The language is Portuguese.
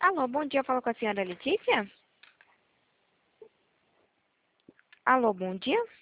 Alô, bom dia, falo com a senhora Letícia? Alô, bom dia.